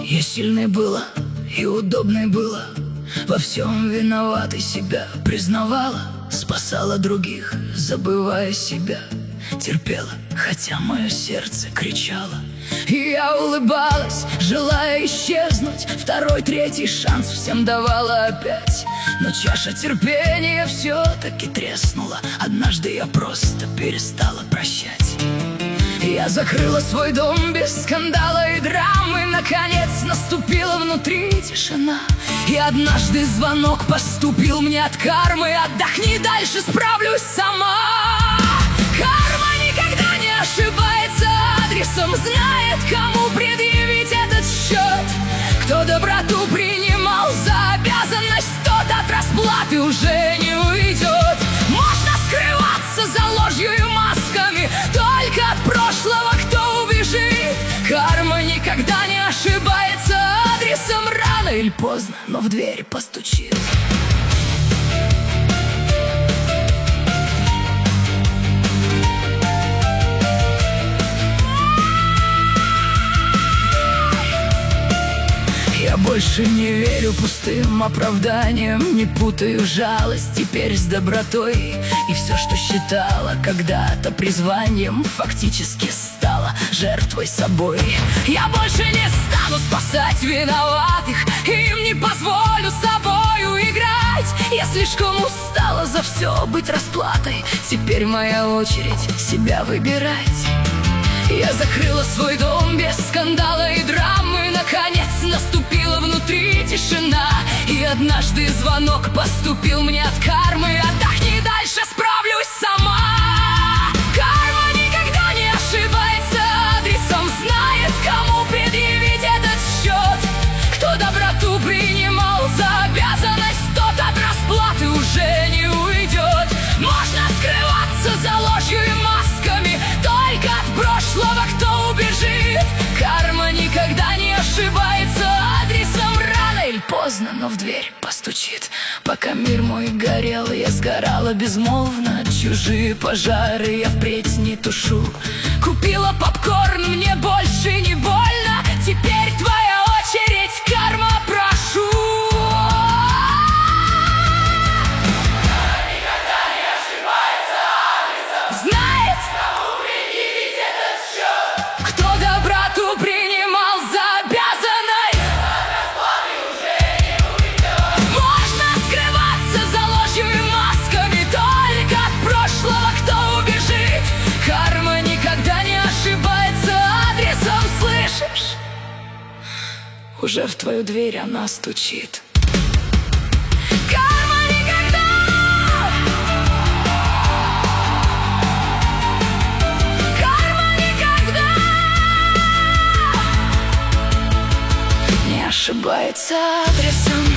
Я сильной была и удобной была, во всем виноватой себя признавала, спасала других, забывая себя, терпела, хотя мое сердце кричало. И я улыбалась, желая исчезнуть, второй, третий шанс всем давала опять. Но чаша терпения все-таки треснула, однажды я просто перестала прощать. Я закрыла свой дом без скандала и драмы, наконец наступила внутри тишина. И однажды звонок поступил мне от кармы: отдохни, дальше справлюсь сама. Карма никогда не ошибается адресом, знает, кому предъявить этот счет. Кто доброту принимал за обязанность, тот от расплаты уже не уйдет. Можно скрываться за ложью и масками, только от прошлого кто убежит. Карма никогда не ошибается адресом, рано или поздно, но в дверь постучит. Я больше не верю пустым оправданиям, не путаю жалость теперь с добротой. И все, что считала когда-то призванием, фактически стала жертвой собой. Я больше не стану спасать виноватых, им не позволю собою играть. Я слишком устала за все быть расплатой, теперь моя очередь себя выбирать. Я закрыла свой дом без скандала и драмы, наконец наступила внутри тишина. И однажды звонок поступил мне от кармы: отдохни, дальше справлюсь сама. Карма никогда не ошибается адресом, знает, кому предъявить этот счет. Кто доброту принимал за обязанность, тот от расплаты уже не уйдет. Можно скрываться за ложью и масками, только от прошлого кто убежит. Карма никогда не ошибается адресом, рано или поздно, но в дверь постучит. Пока мир мой горел, я сгорала безмолвно, чужие пожары я впредь не тушу. Купила попкорн, мне больше не больно, теперь твоя очередь, карма, прошу. Уже в твою дверь она стучит. Карма никогда не ошибается адресом.